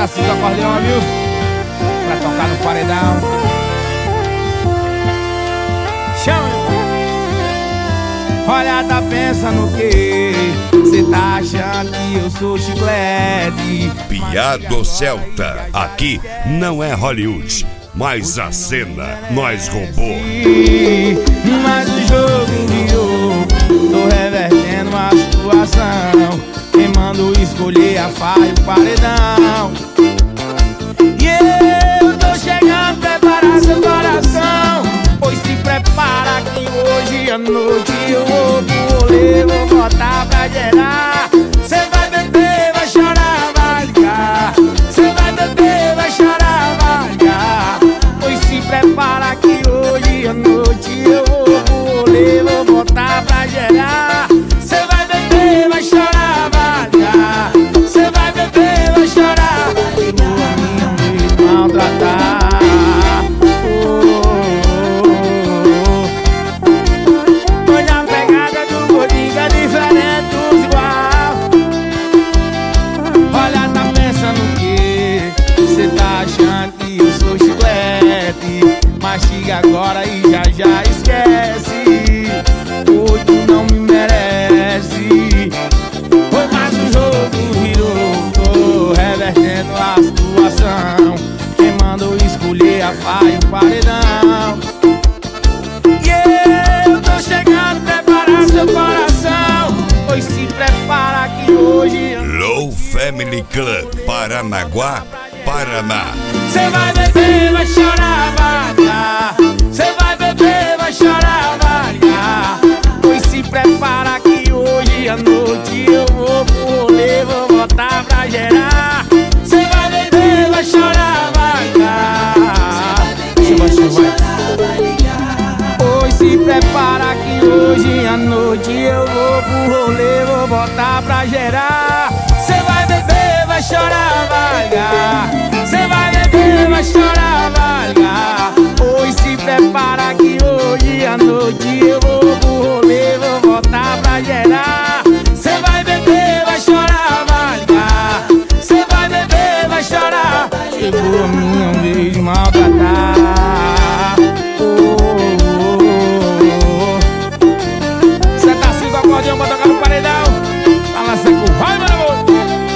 Tarcísio do acordeão, viu? Pra tocar no paredão. Chama! Olha, tá pensando o quê? Cê tá achando que eu sou chiclete? Piado Celta, aqui não é Hollywood, mas a cena nós roubou. Mas o jogo virou, tô revertendo a situação. Quem mandou escolher a faia e o paredão? E eu tô chegando, prepara seu coração, pois se prepara que hoje à noite eu vou pro rolê, vou botar pra gerar. Cê vai beber, vai chorar, vai ligar. Cê vai beber, vai chorar, vai ligar. Pois se prepara que hoje à noite eu vou pro rolê, vou botar pra gerar. Cê vai beber, vai chorar, vai ligar. Cê vai beber, vai chorar. Chegou a minha vez de maltratar. Mastiga agora e já esquece. Hoje tu não me merece. Foi mais um jogo virou, tô revertendo a situação. Quem mandou escolher a faia e o paredão? E eu tô chegando, prepara seu coração, pois se prepara que hoje Low Family Club, Paranaguá, Paraná. cê vai beber, vai chorar, vai ligar. Cê vai beber, vai chorar, vai ligar. Pois se prepara que hoje à noite eu vou pro rolê, vou botar pra gerar. Cê vai beber, vai chorar, vai ligar. Pois se prepara que hoje à noite eu vou pro rolê, vou botar pra gerar. Cê vai beber, vai chorar, vai ligar. Cê vai beber, vai chorar, vai ligar. Pois se prepara que hoje à noite eu vou pro rolê, vou botar pra gerar. Cê vai beber, vai chorar, vai ligar. Cê vai beber, vai chorar. Chegou a minha vez de maltratar. Cê tá assim com o acordeão pra tocar no paredão? Balança com raiva, meu amor.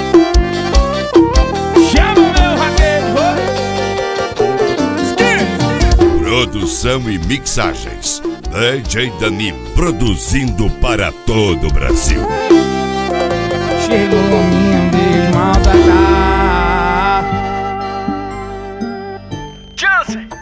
Produção e mixagens, DJ Dani, produzindo para todo o Brasil. Chegou a minha vez de maltratar. Chance!